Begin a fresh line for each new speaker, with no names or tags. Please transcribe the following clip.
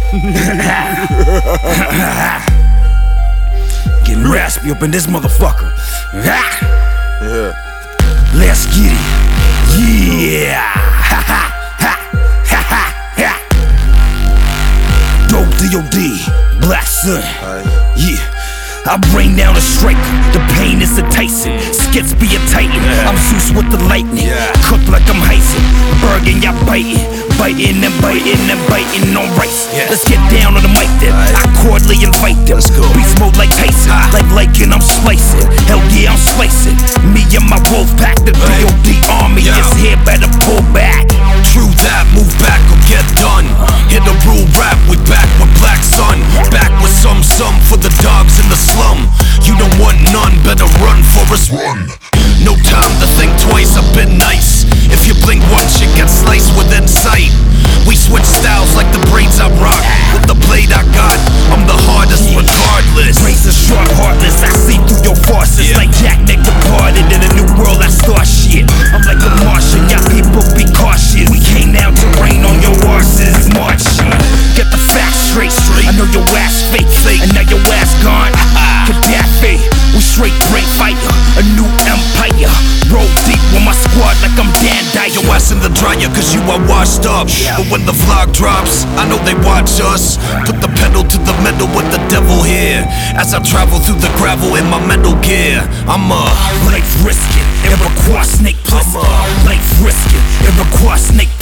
Getting raspy up in this motherfucker.
Yeah.
Let's get it. Yeah. Dope D.O.D. Black Sun. Yeah. I bring down a striker, the pain is enticing. Skits be a titan, I'm Zeus with the lightning. Cooked like I'm Heisen, Bergen, y'all biting. Biting and biting and biting on rice. Let's get down on the mic then, I cordially invite them. Beast mode like Tyson, like and I'm slicing. Hell yeah, I'm slicing. Me and my wolf pack, the D.O.D. army is here, better pull back.
True that, move back or get done. Hit the rule rap, we back with Black Sun. Back with some for the dogs in the slum. You don't want none, better run for us. Run. No time to think twice, I've been nice. If you blink once, you get sliced within sight. We switch styles like the braids I rock. With the blade I got, I'm the hardest regardless.
Razor sharp, heartless, I see through your farces. Like Jack Nick departed in a new world, I start shit. I'm like a Martian, y'all people be cautious. We came down to rain on your arses. Martian, get the facts straight. I know your ass fake, and now your ass gone. Gaddafi, we straight break fire, a new empire. Roll deep with my squad like I'm Dan Dyer.
Your ass in the dryer cause you are washed up. But when the vlog drops, I know they watch us. Put the pedal to the metal with the devil here. As I travel through the gravel in my metal gear, I'm a
life risking, Iroquois snake plissken. Life risking, Iroquois snake